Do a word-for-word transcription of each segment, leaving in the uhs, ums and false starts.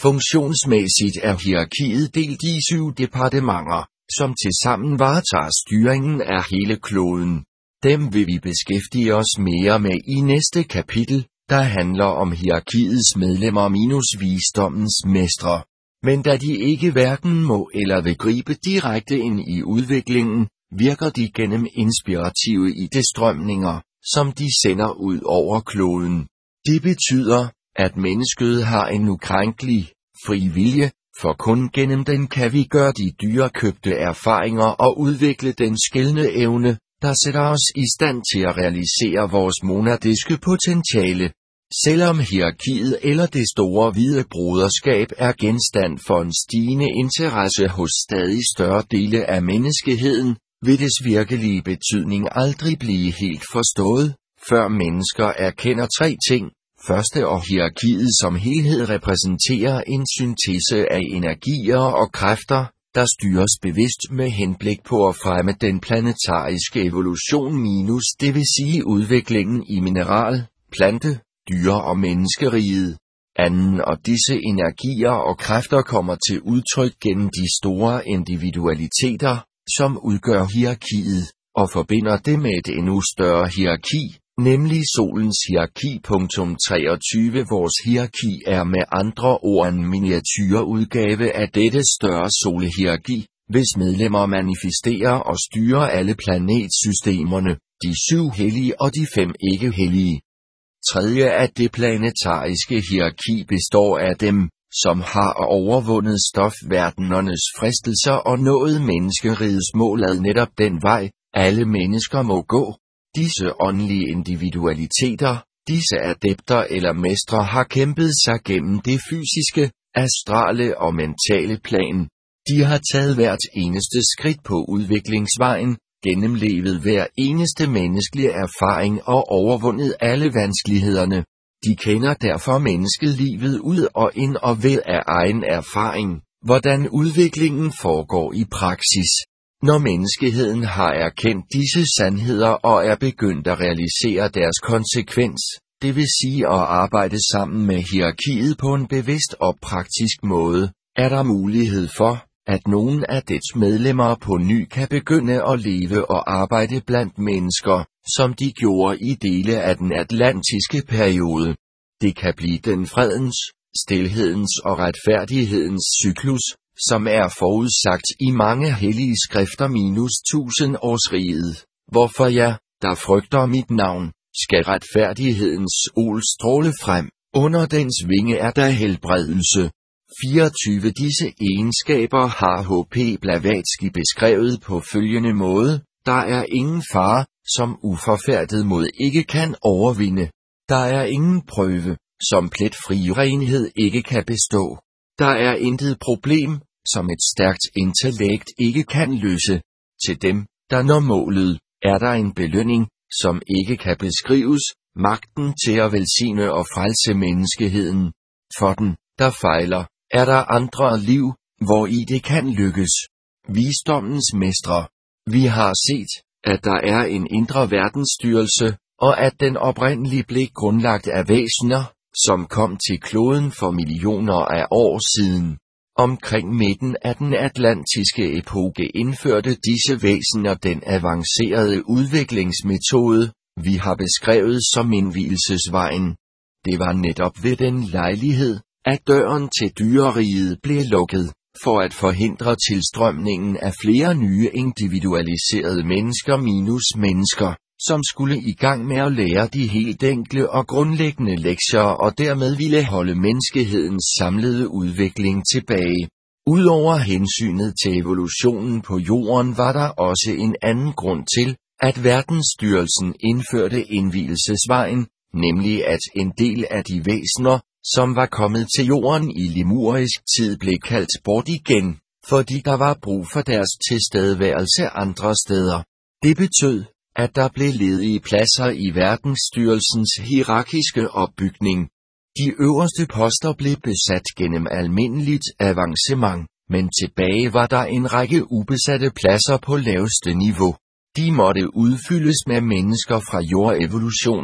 Funktionsmæssigt er hierarkiet delt i syv departementer, som tilsammen varetager styringen af hele kloden. Dem vil vi beskæftige os mere med i næste kapitel, der handler om hierarkiets medlemmer minus visdommens mestre. Men da de ikke hverken må eller vil gribe direkte ind i udviklingen, virker de gennem inspirative idestrømninger, som de sender ud over kloden. Det betyder, at mennesket har en ukrænkelig, fri vilje, for kun gennem den kan vi gøre de dyrekøbte erfaringer og udvikle den skelne evne, der sætter os i stand til at realisere vores monadiske potentiale. Selvom hierarkiet eller det store hvide broderskab er genstand for en stigende interesse hos stadig større dele af menneskeheden, vil dets virkelige betydning aldrig blive helt forstået, før mennesker erkender tre ting. Første og hierarkiet som helhed repræsenterer en syntese af energier og kræfter, der styres bevidst med henblik på at fremme den planetariske evolution minus det vil sige udviklingen i mineral, plante, dyre- og menneskeriget. Anden og disse energier og kræfter kommer til udtryk gennem de store individualiteter, som udgør hierarkiet, og forbinder det med et endnu større hierarki, nemlig solens hierarki. treogtyve Vores hierarki er med andre ord en miniatyrudgave af dette større solehierarki, hvis medlemmer manifesterer og styrer alle planetsystemerne, de syv hellige og de fem ikke-hellige. Tredje af det planetariske hierarki består af dem, som har overvundet stofverdenernes fristelser og nået menneskerigets mål ad netop den vej, alle mennesker må gå. Disse åndelige individualiteter, disse adepter eller mestre har kæmpet sig gennem det fysiske, astrale og mentale plan. De har taget hvert eneste skridt på udviklingsvejen, gennemlevet hver eneste menneskelig erfaring og overvundet alle vanskelighederne. De kender derfor menneskelivet ud og ind og ved af egen erfaring, hvordan udviklingen foregår i praksis. Når menneskeheden har erkendt disse sandheder og er begyndt at realisere deres konsekvens, det vil sige at arbejde sammen med hierarkiet på en bevidst og praktisk måde, er der mulighed for, at nogle af dets medlemmer på ny kan begynde at leve og arbejde blandt mennesker, som de gjorde i dele af den atlantiske periode. Det kan blive den fredens, stilhedens og retfærdighedens cyklus, som er forudsagt i mange hellige skrifter minus tusindårsriget, hvorfor jeg, der frygter mit navn, skal retfærdighedens sol stråle frem, under dens vinge er der helbredelse. fireogtyve Disse egenskaber har H P Blavatsky beskrevet på følgende måde: der er ingen fare, som uforfærdet mod ikke kan overvinde. Der er ingen prøve, som pletfri renhed ikke kan bestå. Der er intet problem, som et stærkt intellekt ikke kan løse. Til dem, der når målet, er der en belønning, som ikke kan beskrives, magten til at velsigne og frelse menneskeheden. For den, der fejler, er der andre liv, hvor i det kan lykkes. Visdommens mestre. Vi har set, at der er en indre verdensstyrelse, og at den oprindeligt blev grundlagt af væsener, som kom til kloden for millioner af år siden. Omkring midten af den atlantiske epoke indførte disse væsener den avancerede udviklingsmetode, vi har beskrevet som indvielsesvejen. Det var netop ved den lejlighed, at døren til dyreriget blev lukket, for at forhindre tilstrømningen af flere nye individualiserede mennesker minus mennesker, som skulle i gang med at lære de helt enkle og grundlæggende lektier og dermed ville holde menneskehedens samlede udvikling tilbage. Udover hensynet til evolutionen på jorden var der også en anden grund til, at verdensstyrelsen indførte indvielsesvejen, nemlig at en del af de væsener, som var kommet til jorden i lemurisk tid, blev kaldt bort igen, fordi der var brug for deres tilstedeværelse andre steder. Det betød, at der blev ledige pladser i verdensstyrelsens hierarkiske opbygning. De øverste poster blev besat gennem almindeligt avancement, men tilbage var der en række ubesatte pladser på laveste niveau. De måtte udfyldes med mennesker fra jordevolutionen,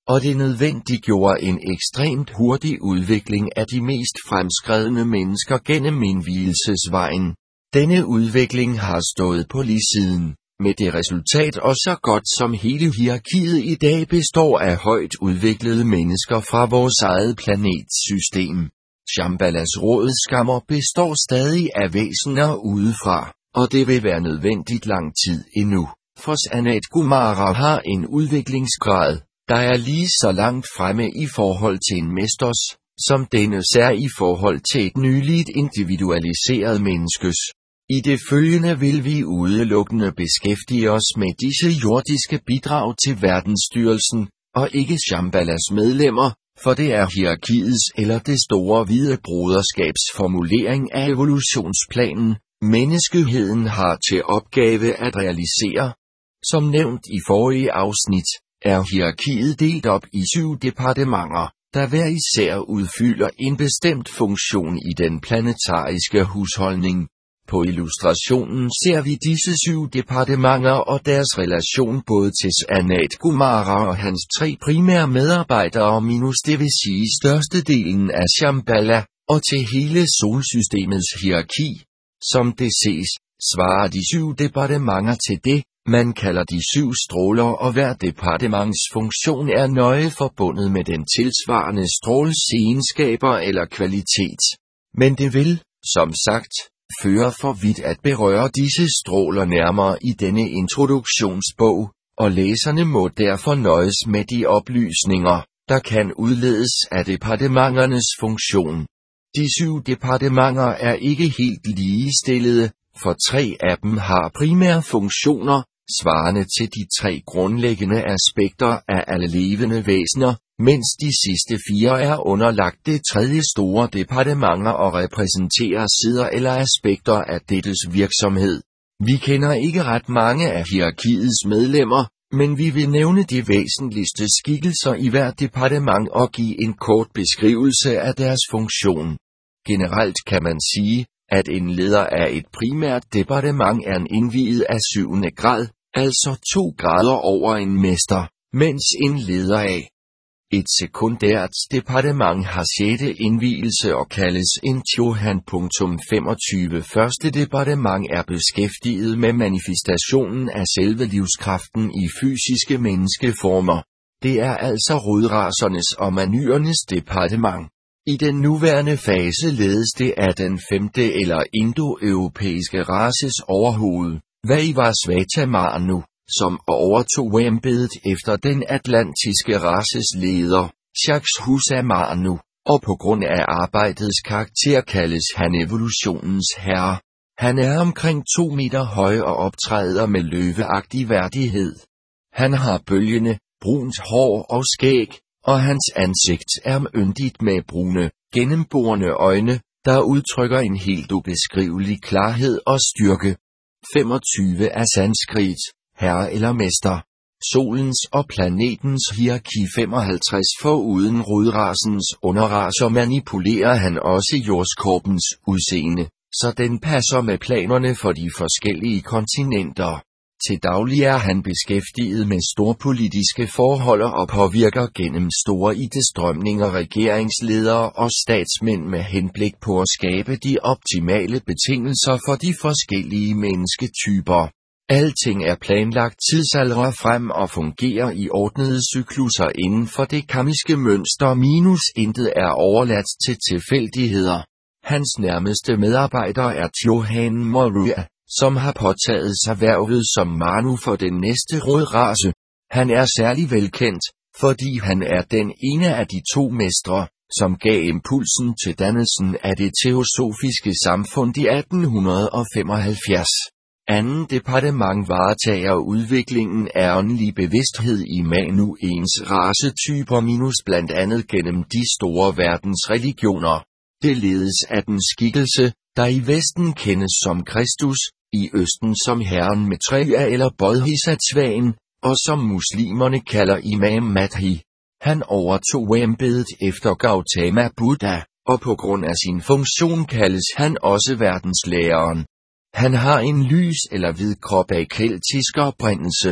og det nødvendiggjorde en ekstremt hurtig udvikling af de mest fremskredne mennesker gennem indvielsesvejen. Denne udvikling har stået på lige siden, med det resultat og så godt som hele hierarkiet i dag består af højt udviklede mennesker fra vores eget planetsystem. Shambalas rådskammer består stadig af væsener udefra, og det vil være nødvendigt lang tid endnu, for Sanat Kumara har en udviklingsgrad, der er lige så langt fremme i forhold til en mesters, som dennes er i forhold til et nyligt individualiseret menneskes. I det følgende vil vi udelukkende beskæftige os med disse jordiske bidrag til verdensstyrelsen, og ikke Shambalas medlemmer, for det er hierarkiets eller det store hvide broderskabs formulering af evolutionsplanen, menneskeheden har til opgave at realisere. Som nævnt i forrige afsnit, er hierarkiet delt op i syv departementer, der hver især udfylder en bestemt funktion i den planetariske husholdning. På illustrationen ser vi disse syv departementer og deres relation både til Sanat Kumara og hans tre primære medarbejdere minus det vil sige størstedelen af Shambhala, og til hele solsystemets hierarki. Som det ses, svarer de syv departementer til det, man kalder de syv stråler, og hver departements funktion er nøje forbundet med den tilsvarende stråles egenskaber eller kvalitet. Men det vil, som sagt, føre for vidt at berøre disse stråler nærmere i denne introduktionsbog, og læserne må derfor nøjes med de oplysninger, der kan udledes af departementernes funktion. De syv departementer er ikke helt ligestillede, for tre af dem har primære funktioner, svarende til de tre grundlæggende aspekter af alle levende væsener, mens de sidste fire er underlagt det tredje store departementer og repræsenterer sider eller aspekter af dettes virksomhed. Vi kender ikke ret mange af hierarkiets medlemmer, men vi vil nævne de væsentligste skikkelser i hvert departement og give en kort beskrivelse af deres funktion. Generelt kan man sige, at en leder af et primært departement er en indviet af syvende grad, altså to grader over en mester, mens en leder af et sekundært departement har sjette indvielse og kaldes en Chohan. femogtyve Første departement er beskæftiget med manifestationen af selve livskraften i fysiske menneskeformer. Det er altså rodracernes og manyrernes departement. I den nuværende fase ledes det af den femte eller indoeuropæiske races overhoved, Vaivasvata Manu, som overtog embedet efter den atlantiske races leder, Shakshusa Manu, og på grund af arbejdets karakter kaldes han evolutionens herre. Han er omkring to meter høj og optræder med løveagtig værdighed. Han har bølgende, brunt hår og skæg, og hans ansigt er yndigt med brune, gennemborende øjne, der udtrykker en helt ubeskrivelig klarhed og styrke. femogtyve er sanskrit, herre eller mester. Solens og planetens hierarki femoghalvtreds. Foruden rodracens underracer manipulerer han også jordskorpens udseende, så den passer med planerne for de forskellige kontinenter. Til daglig er han beskæftiget med storpolitiske forhold og påvirker gennem store idestrømninger regeringsledere og statsmænd med henblik på at skabe de optimale betingelser for de forskellige mennesketyper. Alting er planlagt tidsaldre frem og fungerer i ordnede cyklusser inden for det karmiske mønster minus intet er overladt til tilfældigheder. Hans nærmeste medarbejder er Chohan Maurya, som har påtaget sig hvervet som Manu for den næste rådrace. Han er særlig velkendt, fordi han er den ene af de to mestre, som gav impulsen til dannelsen af det teosofiske samfund i atten femoghalvfjerds. Anden departement varetager udviklingen af åndelig bevidsthed i Manu ens racetyper minus blandt andet gennem de store verdensreligioner. Det ledes af den skikkelse, der i Vesten kendes som Kristus, i Østen som Herren med træer eller Bodhisattvaen, og som muslimerne kalder Imam Mahdi. Han overtog embedet efter Gautama Buddha, og på grund af sin funktion kaldes han også verdenslæreren. Han har en lys eller hvid krop af keltisk oprindelse.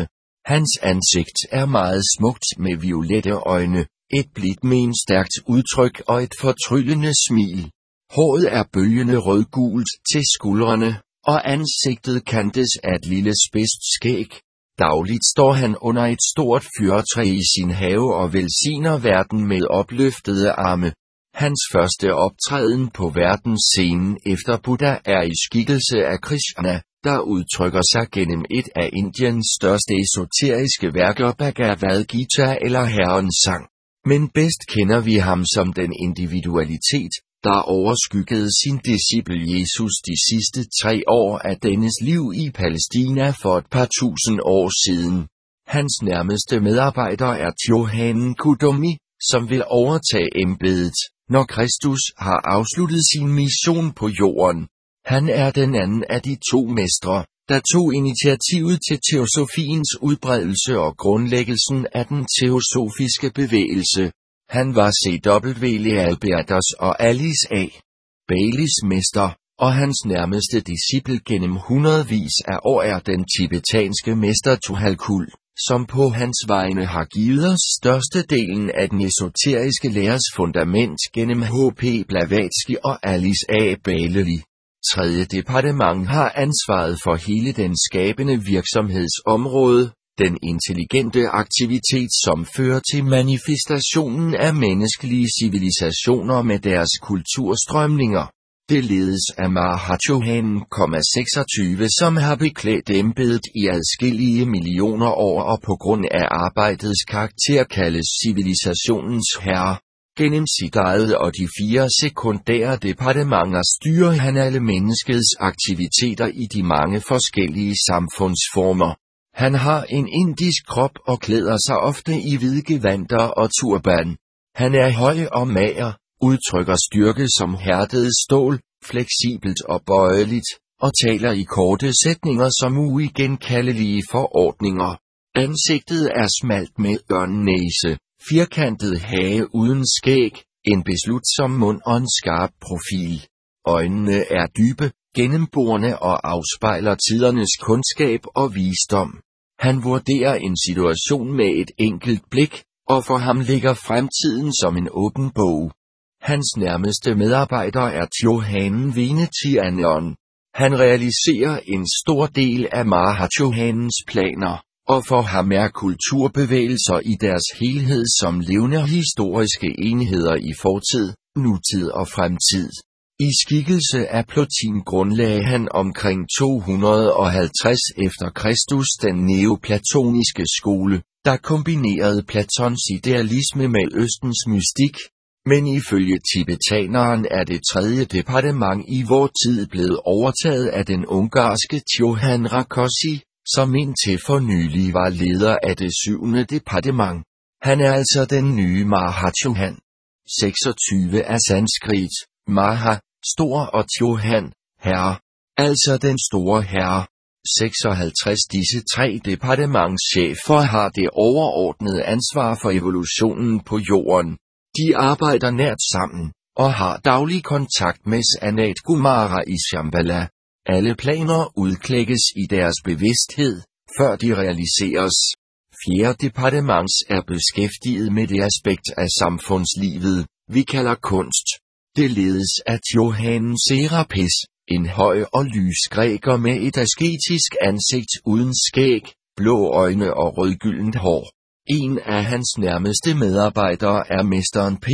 Hans ansigt er meget smukt med violette øjne, et blidt med en stærkt udtryk og et fortryllende smil. Håret er bølgende rødgult til skuldrene, og ansigtet kantes af et lille spidst skæg. Dagligt står han under et stort fyrretræ i sin have og velsigner verden med opløftede arme. Hans første optræden på verdensscenen efter Buddha er i skikkelse af Krishna, der udtrykker sig gennem et af Indiens største esoteriske værker, Bhagavad Gita eller Herrens sang. Men bedst kender vi ham som den individualitet, der overskyggede sin disciple Jesus de sidste tre år af dennes liv i Palæstina for et par tusind år siden. Hans nærmeste medarbejder er Johanan Kudumi, som vil overtage embedet, når Kristus har afsluttet sin mission på jorden. Han er den anden af de to mestre, der tog initiativet til teosofiens udbredelse og grundlæggelsen af den teosofiske bevægelse. Han var C W Albertus og Alice A. Baileys mester, og hans nærmeste disciple gennem hundredvis af år er den tibetanske mester Tuhalkul, som på hans vegne har givet os størstedelen af den esoteriske læres fundament gennem H P Blavatsky og Alice A. Bailey. Tredje departement har ansvaret for hele den skabende virksomhedsområde, den intelligente aktivitet som fører til manifestationen af menneskelige civilisationer med deres kulturstrømninger. Det ledes af Mahachohanan, seksogtyve, som har beklædt embedet i adskillige millioner år og på grund af arbejdets karakter kaldes civilisationens herre. Gennem sit eget og de fire sekundære departementer styrer han alle menneskets aktiviteter i de mange forskellige samfundsformer. Han har en indisk krop og klæder sig ofte i hvide gevanter og turban. Han er høj og mager, udtrykker styrke som hærdet stål, fleksibelt og bøjeligt, og taler i korte sætninger som uigenkaldelige forordninger. Ansigtet er smalt med ørnnæse, firkantet hage uden skæg, en beslutsom mund og en skarp profil. Øjnene er dybe, gennemborende og afspejler tidernes kundskab og visdom. Han vurderer en situation med et enkelt blik, og for ham ligger fremtiden som en åben bog. Hans nærmeste medarbejder er Johanan Venetianeon. Han realiserer en stor del af Mahachohanans planer, og for ham er kulturbevægelser i deres helhed som levende historiske enheder i fortid, nutid og fremtid. I skikkelse af Plotin grundlagde han omkring to hundrede og halvtreds efter Kristus den neoplatoniske skole, der kombinerede Platons idealisme med Østens mystik. Men ifølge tibetaneren er det tredje departement i vor tid blevet overtaget af den ungarske Johann Rákosi, som indtil for nylig var leder af det syvende departement. Han er altså den nye Mahachohan. seksogtyve er sanskrit, Maha, stor og Chohan, herre, altså den store herre. seksoghalvtreds Disse tre departementschefer har det overordnede ansvar for evolutionen på jorden. De arbejder nært sammen, og har daglig kontakt med Sanat Kumara i Shambhala. Alle planer udklækkes i deres bevidsthed, før de realiseres. Fjerde departements er beskæftiget med det aspekt af samfundslivet, vi kalder kunst. Det ledes af Johann Serapis, en høj og lys græker med et asketisk ansigt uden skæg, blå øjne og rødgyldent hår. En af hans nærmeste medarbejdere er mesteren P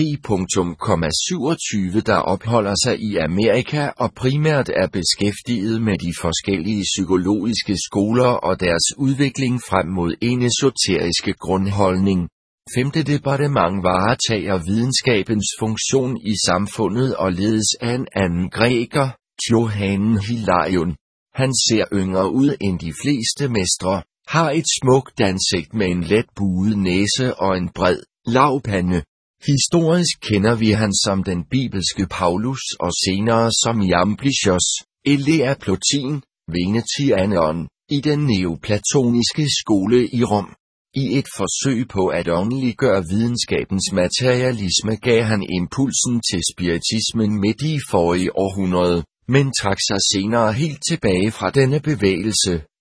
syvogtyve, der opholder sig i Amerika og primært er beskæftiget med de forskellige psykologiske skoler og deres udvikling frem mod en esoteriske grundholdning. Femte departement varetager videnskabens funktion i samfundet og ledes af en anden græker, Johann Hilarion. Han ser yngre ud end de fleste mestre, har et smukt ansigt med en let buet næse og en bred, lav pande. Historisk kender vi han som den bibelske Paulus og senere som Iamblichos, elev Plotin, Venetianeon, i den neoplatoniske skole i Rom. I et forsøg på at åndeliggøre videnskabens materialisme gav han impulsen til spiritismen midt i forrige århundrede, men trak sig senere helt tilbage fra denne bevægelse.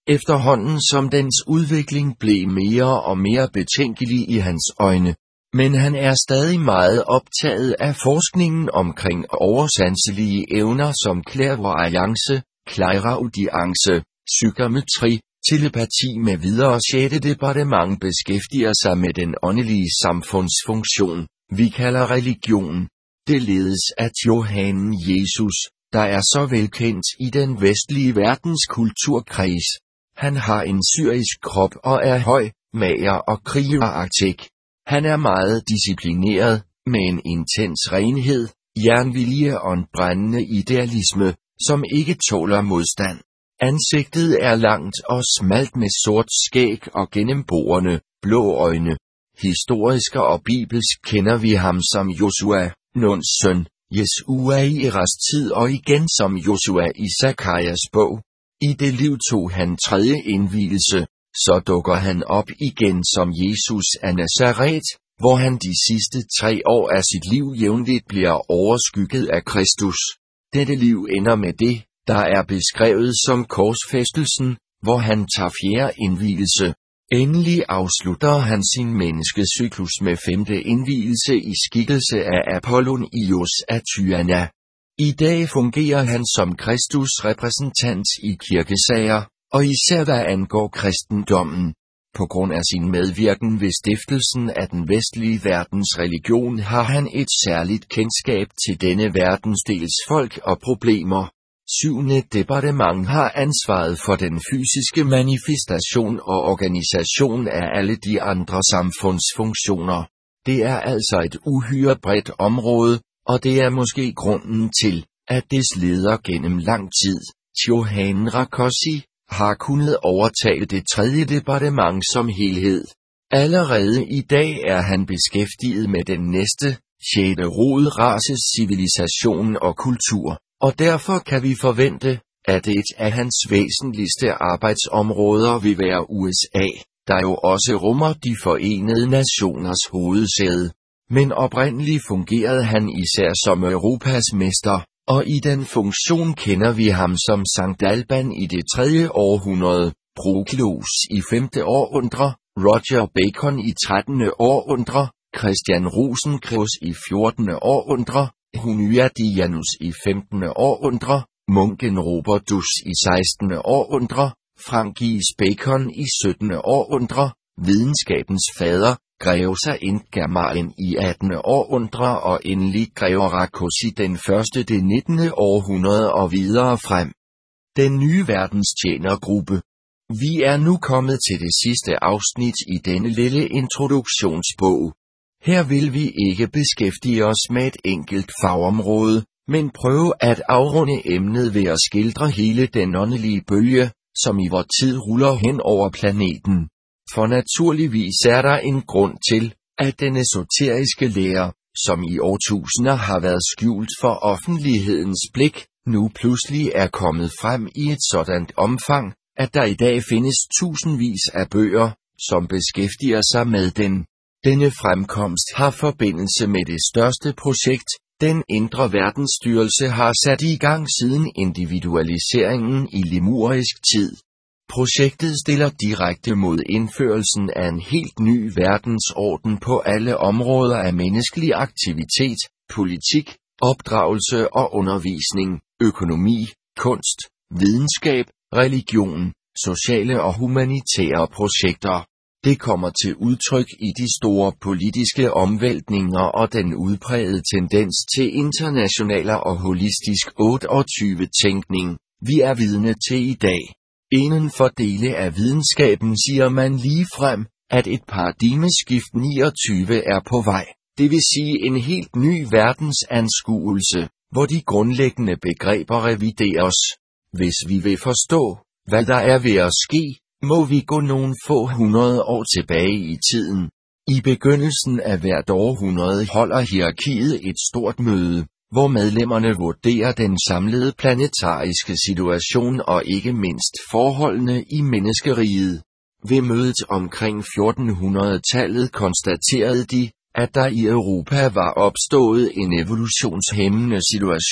efterhånden som dens udvikling blev mere og mere betænkelig i hans øjne. Men han er stadig meget optaget af forskningen omkring oversanselige evner som clairvoyance, clairaudience, psykometri, telepati med videre. Sjette departement beskæftiger sig med den åndelige samfundsfunktion, vi kalder religion. Det ledes af Johannen Jesus, der er så velkendt i den vestlige verdens kulturkreds. Han har en syrisk krop og er høj, mager og krigeragtig. Han er meget disciplineret, med en intens renhed, jernvilje og en brændende idealisme, som ikke tåler modstand. Ansigtet er langt og smalt med sort skæg og gennemborende, blå øjne. Historisk og bibelsk kender vi ham som Josua, Nuns søn, Jesua i Eras tid og igen som Josua i Zakarias bog. I det liv tog han tredje indvielse, så dukker han op igen som Jesus af Nazaret, hvor han de sidste tre år af sit liv jævnligt bliver overskygget af Kristus. Dette liv ender med det, der er beskrevet som korsfæstelsen, hvor han tager fjerde indvielse. Endelig afslutter han sin menneskecyklus med femte indvielse i skikkelse af Apollonios af Tyana. I dag fungerer han som Kristus repræsentant i kirkesager, og især hvad angår kristendommen. På grund af sin medvirken ved stiftelsen af den vestlige verdens religion har han et særligt kendskab til denne verdensdels folk og problemer. Syvende departement har ansvaret for den fysiske manifestation og organisation af alle de andre samfundsfunktioner. Det er altså et uhyre bredt område, og det er måske grunden til, at dets leder gennem lang tid, Johann Rákóczi, har kunnet overtage det tredje departement som helhed. Allerede i dag er han beskæftiget med den næste, sjette rod races civilisation og kultur, og derfor kan vi forvente, at et af hans væsentligste arbejdsområder vil være U S A, der jo også rummer de forenede nationers hovedsæde. Men oprindeligt fungerede han især som Europas mester, og i den funktion kender vi ham som Sankt Alban i det tredje århundrede, Proklus i femte århundrede, Roger Bacon i trettende århundrede, Christian Rosenkreuz i fjortende århundrede, Hunyadianus i femtende århundrede, munken Robertus i sekstende århundrede, Frankis Bacon i syttende århundrede, videnskabens fader, Greve Saint-Germain i attende århundrede og endelig Greve Rákóczi den første det nittende århundrede og videre frem. Den nye verdenstjenergruppe. Vi er nu kommet til det sidste afsnit i denne lille introduktionsbog. Her vil vi ikke beskæftige os med et enkelt fagområde, men prøve at afrunde emnet ved at skildre hele den åndelige bølge, som i vor tid ruller hen over planeten. For naturligvis er der en grund til, at den esoteriske lære, som i årtusinder har været skjult for offentlighedens blik, nu pludselig er kommet frem i et sådant omfang, at der i dag findes tusindvis af bøger, som beskæftiger sig med den. Denne fremkomst har forbindelse med det største projekt, den indre verdensstyrelse har sat i gang siden individualiseringen i lemurisk tid. Projektet stiller direkte mod indførelsen af en helt ny verdensorden på alle områder af menneskelig aktivitet, politik, opdragelse og undervisning, økonomi, kunst, videnskab, religion, sociale og humanitære projekter. Det kommer til udtryk i de store politiske omvæltninger og den udprægede tendens til international og holistisk otteogtyve-tænkning, vi er vidne til i dag. Inden for dele af videnskaben siger man lige frem, at et paradigmeskift niogtyve er på vej, det vil sige en helt ny verdensanskuelse, hvor de grundlæggende begreber revideres. Hvis vi vil forstå, hvad der er ved at ske, må vi gå nogle få hundrede år tilbage i tiden. I begyndelsen af hvert århundrede holder hierarkiet et stort møde, hvor medlemmerne vurderer den samlede planetariske situation og ikke mindst forholdene i menneskeriget. Ved mødet omkring fjortenhundredetallet konstaterede de, at der i Europa var opstået en evolutionshæmmende situation,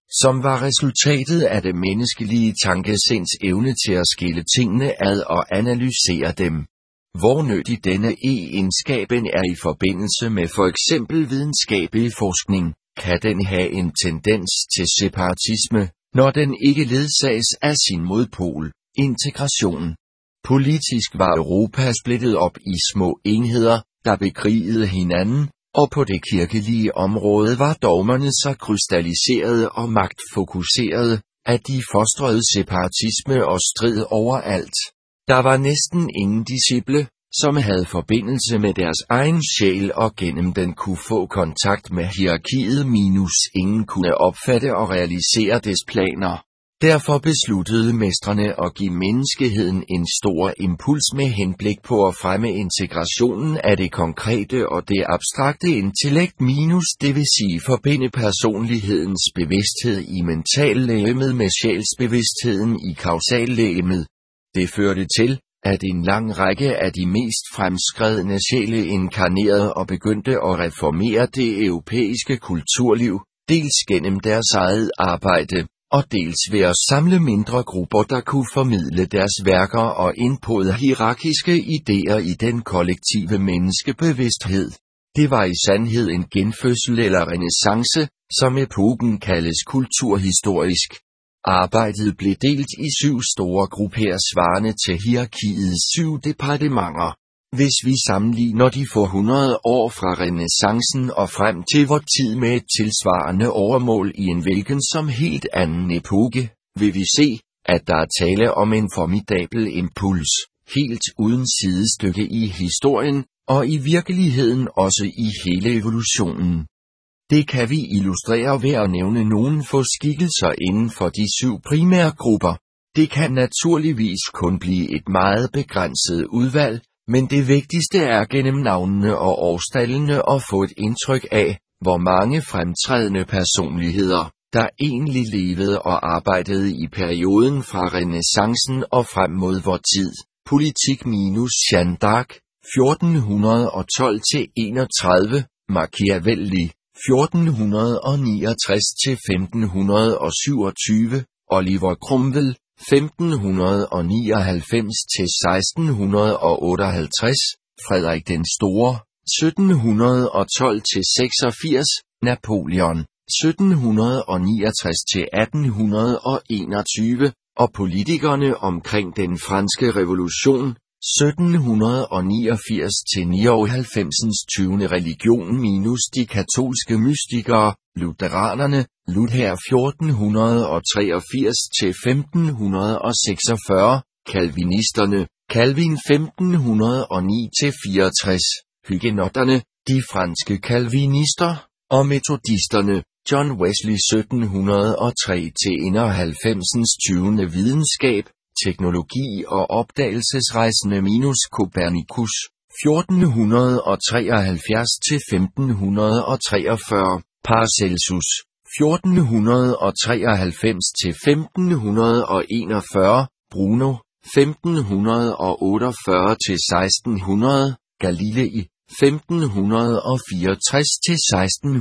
som var resultatet af det menneskelige tankesinds evne til at skille tingene ad og analysere dem. Hvor nyttig denne egenskaben er i forbindelse med for eksempel videnskabelig forskning, kan den have en tendens til separatisme, når den ikke ledsages af sin modpol, integration. Politisk var Europa splittet op i små enheder, der bekrigede hinanden, og på det kirkelige område var dogmerne så krystalliserede og magtfokuserede, at de fostrede separatisme og strid overalt. Der var næsten ingen disciple, som havde forbindelse med deres egen sjæl og gennem den kunne få kontakt med hierarkiet minus ingen kunne opfatte og realisere des planer. Derfor besluttede mestrene at give menneskeheden en stor impuls med henblik på at fremme integrationen af det konkrete og det abstrakte intellekt minus det vil sige forbinde personlighedens bevidsthed i mentallegemet med sjælsbevidstheden i kausallegemet. Det førte til, at en lang række af de mest fremskredne sjæle inkarnerede og begyndte at reformere det europæiske kulturliv, dels gennem deres eget arbejde, og dels ved at samle mindre grupper, der kunne formidle deres værker og indpode hierarkiske idéer i den kollektive menneskebevidsthed. Det var i sandhed en genfødsel eller renæssance, som epoken kaldes kulturhistorisk. Arbejdet blev delt i syv store grupper svarende til hierarkiets syv departementer. Hvis vi sammenligner de for hundrede år fra renæssancen og frem til vor tid med et tilsvarende overmål i en hvilken som helt anden epoke, vil vi se, at der er tale om en formidabel impuls, helt uden sidestykke i historien, og i virkeligheden også i hele evolutionen. Det kan vi illustrere ved at nævne nogle få skikkelser inden for de syv primære grupper. Det kan naturligvis kun blive et meget begrænset udvalg, men det vigtigste er gennem navnene og årstallene at få et indtryk af, hvor mange fremtrædende personligheder, der egentlig levede og arbejdede i perioden fra renæssancen og frem mod vor tid. Politik minus Jeanne d'Arc, fjorten tolv til enogtredive, Machiavelli, fjorten niogtres til femten syvogtyve, Oliver Cromwell, femten nioghalvfems til seksten otteoghalvtreds, Frederik den Store, sytten tolv til seksogfirs, Napoleon, sytten niogtres til atten enogtyve, og politikerne omkring den franske revolution, sytten niogfirs til nioghalvfems. tyvende religion minus de katolske mystikere, lutheranerne, Luther fjorten treogfirs til femten seksogfyrre, kalvinisterne, Calvin femten nul ni til fireogtres, hygenotterne, de franske kalvinister, og metodisterne, John Wesley sytten hundrede tre til enoghalvfems. tyvende videnskab, teknologi og opdagelsesrejsende minus Copernicus, fjorten treoghalvfjerds til femten treogfyrre, Paracelsus, fjorten treoghalvfems til femten enogfyrre, Bruno, femten otteogfyrre til seksten hundrede, Galilei, femten fireogtres til seksten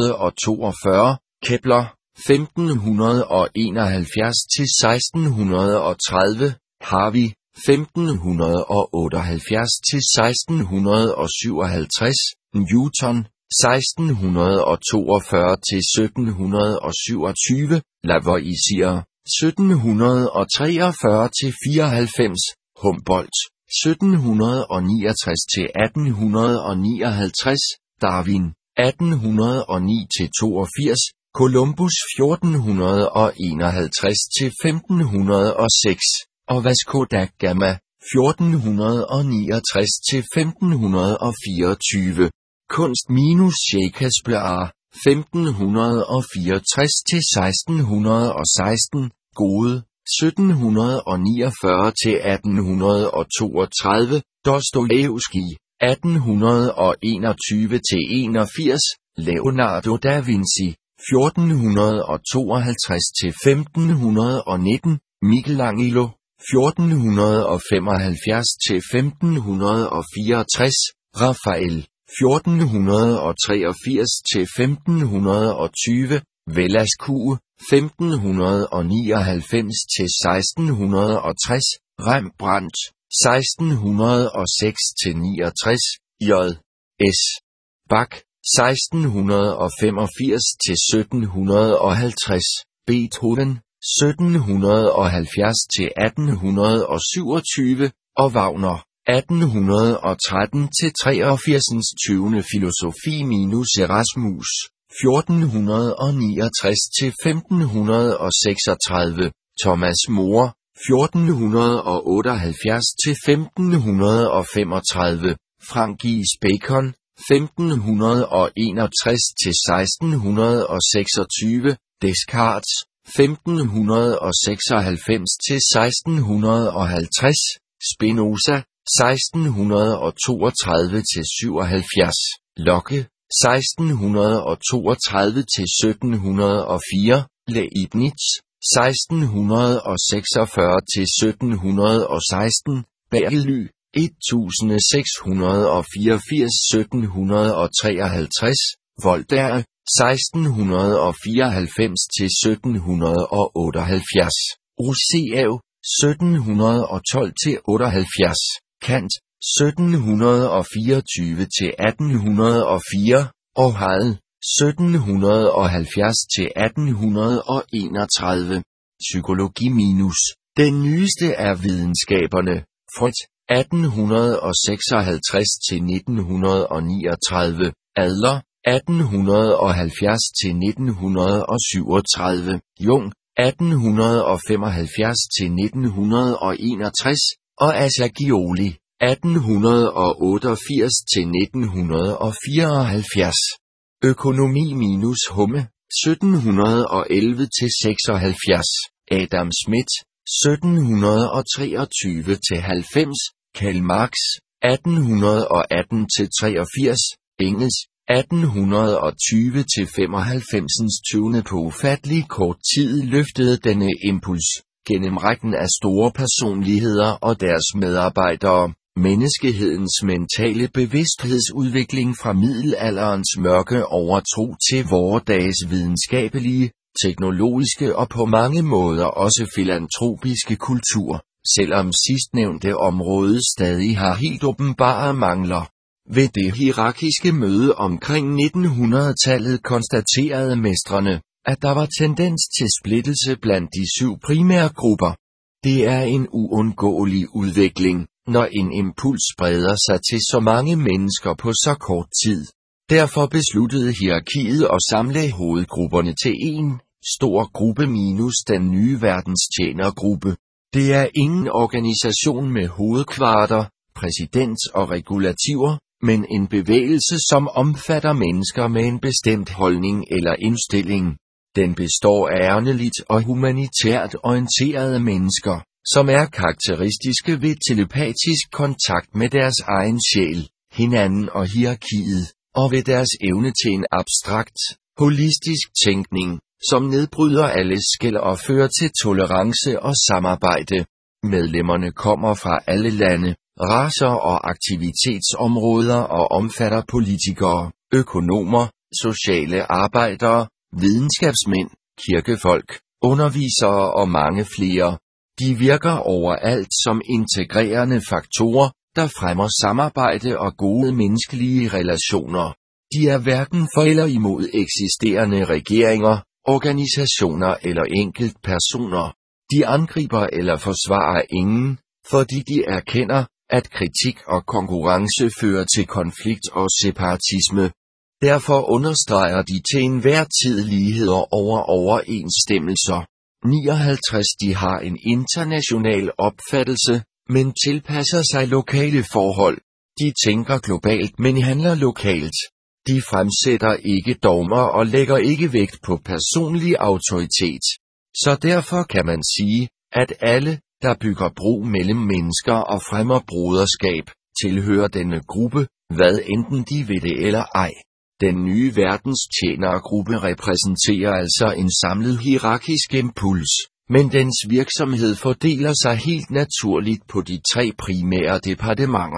toogfyrre, Kepler, femten enoghalvfjerds til seksten tredive, Harvey, femten otteoghalvfjerds til seksten syvoghalvtreds, Newton, seksten toogfyrre til sytten syvogtyve, Lavoisier, sytten treogfyrre til fireoghalvfems, Humboldt, sytten niogtres til atten nioghalvtreds, Darwin, atten nul ni til toogfirs, Columbus fjorten enoghalvtreds til femten nul seks, og Vasco da Gama, fjorten niogtres til femten fireogtyve. Kunst minus Shakespeare, femten fireogtres til seksten seksten, Gode, sytten niogfyrre til atten toogtredive, Dostojevskij, atten enogtyve til enogfirs, Leonardo da Vinci, fjorten tooghalvtreds til femten nitten, Michelangelo, fjorten femoghalvfjerds til femten fireogtres, Raphael, fjorten treogfirs til femten tyve, Velasquez, femten nioghalvfems til seksten tres, Rembrandt, seksten hundrede og seks til niogtres, J S Bach, seksten femogfirs til sytten halvtreds, Beethoven, sytten halvfjerds til atten syvogtyve, og Wagner, atten tretten til treogfirs. tyvende Filosofi minus Erasmus, fjorten niogtres til femten seksogtredive, Thomas More, fjorten otteoghalvfjerds til femten femogtredive, Francis Bacon, femten enogtres til seksten seksogtyve, Descartes, femten seksoghalvfems til seksten halvtreds, Spinoza, seksten toogtredive til syvoghalvfjerds, Locke, seksten toogtredive til sytten hundrede og fire, Leibniz, seksten seksogfyrre til sytten seksten, Bergely, seks hundrede og fireogfirs til sytten treoghalvtreds, Voltaire, seksten fireoghalvfems til sytten otteoghalvfjerds, Rousseau, sytten tolv til otteoghalvfjerds, Kant, sytten fireogtyve til atten hundrede og fire, og Hall, sytten halvfjerds til atten enogtredive. Psykologi minus. Den nyeste er videnskaberne. Freud, atten seksoghalvtreds til nitten niogtredive. Adler, atten halvfjerds til nitten syvogtredive. Jung, atten femoghalvfjerds til nitten enogtres, og Assagioli, atten otteogfirs til nitten fireoghalvfjerds. Økonomi minus Humme, sytten elleve til seksoghalvfjerds. Adam Smith, sytten treogtyve til halvfems. Karl Marx, atten atten til treogfirs. Engels, atten tyve til femoghalvfems. tyvende På ufattelig kort tid løftede denne impuls, gennem rækken af store personligheder og deres medarbejdere, menneskehedens mentale bevidsthedsudvikling fra middelalderens mørke overtro til vore dages videnskabelige, teknologiske og på mange måder også filantropiske kultur, selvom sidstnævnte område stadig har helt åbenbare mangler. Ved det hierarkiske møde omkring nitten hundrede-tallet konstaterede mestrene, at der var tendens til splittelse blandt de syv primære grupper. Det er en uundgåelig udvikling, når en impuls spreder sig til så mange mennesker på så kort tid. Derfor besluttede hierarkiet at samle hovedgrupperne til en stor gruppe minus den nye verdenstjenergruppe. Det er ingen organisation med hovedkvarter, præsident og regulativer, men en bevægelse, som omfatter mennesker med en bestemt holdning eller indstilling. Den består af ærligt og humanitært orienterede mennesker, som er karakteristiske ved telepatisk kontakt med deres egen sjæl, hinanden og hierarkiet, og ved deres evne til en abstrakt, holistisk tænkning, som nedbryder alle skel og fører til tolerance og samarbejde. Medlemmerne kommer fra alle lande, racer og aktivitetsområder og omfatter politikere, økonomer, sociale arbejdere, videnskabsmænd, kirkefolk, undervisere og mange flere. De virker overalt som integrerende faktorer, der fremmer samarbejde og gode menneskelige relationer. De er hverken for eller imod eksisterende regeringer, organisationer eller enkeltpersoner. De angriber eller forsvarer ingen, fordi de erkender, at kritik og konkurrence fører til konflikt og separatisme. Derfor understreger de til enhver tid ligheder over overensstemmelser. nioghalvtreds De har en international opfattelse, men tilpasser sig lokale forhold. De tænker globalt, men handler lokalt. De fremsætter ikke dogmer og lægger ikke vægt på personlig autoritet. Så derfor kan man sige, at alle, der bygger bro mellem mennesker og fremmer broderskab, tilhører denne gruppe, hvad enten de ved det eller ej. Den nye verdenstjenergruppe repræsenterer altså en samlet hierarkisk impuls, men dens virksomhed fordeler sig helt naturligt på de tre primære departementer: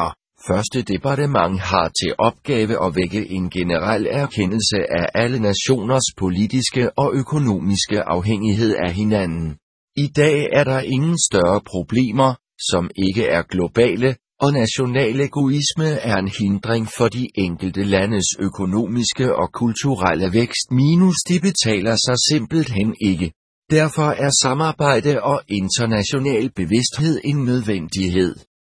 Første departement har til opgave at vække en generel erkendelse af alle nationers politiske og økonomiske afhængighed af hinanden. I dag er der ingen større problemer, som ikke er globale, og national egoisme er en hindring for de enkelte landes økonomiske og kulturelle vækst minus de betaler sig simpelthen ikke. Derfor er samarbejde og international bevidsthed en nødvendighed.